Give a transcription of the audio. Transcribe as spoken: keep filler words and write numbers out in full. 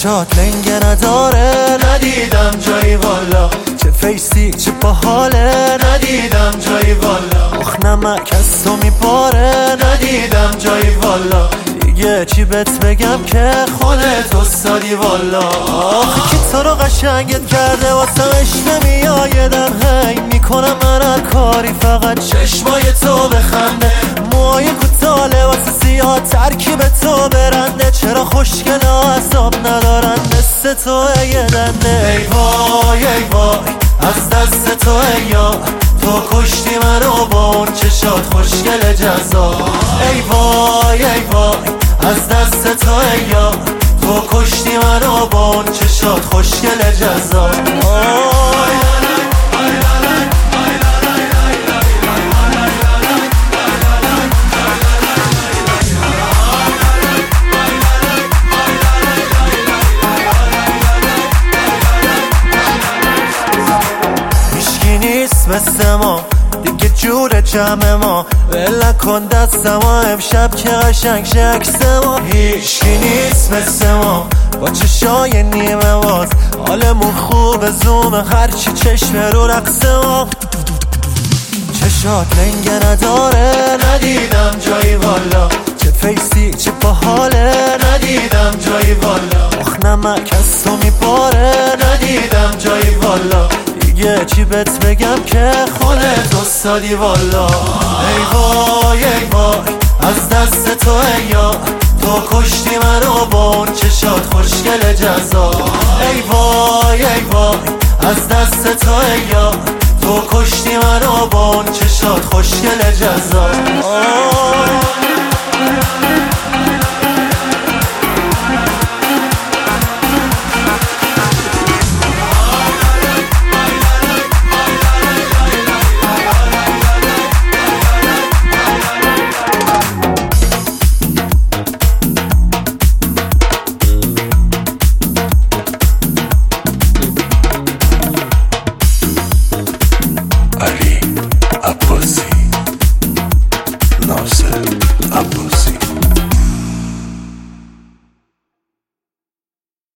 چشات لنگه نداره، ندیدم جایی والا. چه فیسی چه باحاله، ندیدم جایی والا. آخ نمک از تو میباره، ندیدم جایی والا. دیگه چی بهت بگم که خودت استادی والا. آخ کی تو رو قشنگت کرده واسه اش نمیایدم، هی میکنم من هر کاری فقط چشمای تو بخنده. موهای کوتاه واسه سیاه ترکیب تو برنده، چرا خوشگل اعصاب ندارن مثل تو یه دنده. ای وای ای وای از دست تو یا تو کشتی منو با اون چشات خوشگل جزا. ای وای ای وای از دست تو یا تو کشتی منو با اون چشات خوشگل جزا. مثل ما دیگه جور جمع ما، ول کن دستم امشب که قشنگ شکس ما. هیچکی نیست مثل ما با چشای نیمه باز، حالمون خوب زوم هرچی چشم رو رقص ما. چشات لنگه نداره، ندیدم جایی والا. چه فیسی چه باحاله، ندیدم جایی والا. آخ نمک از تو میباره، ندیدم جایی والا. دیگه چی بهت بگم که خودت استادی والا. ای وای ای وای از دست تو یا تو کشتی منو با اون چشات خوشگل جزا. ای وای ای وای از دست تو یا تو کشتی منو با اون چشات خوشگل جزا.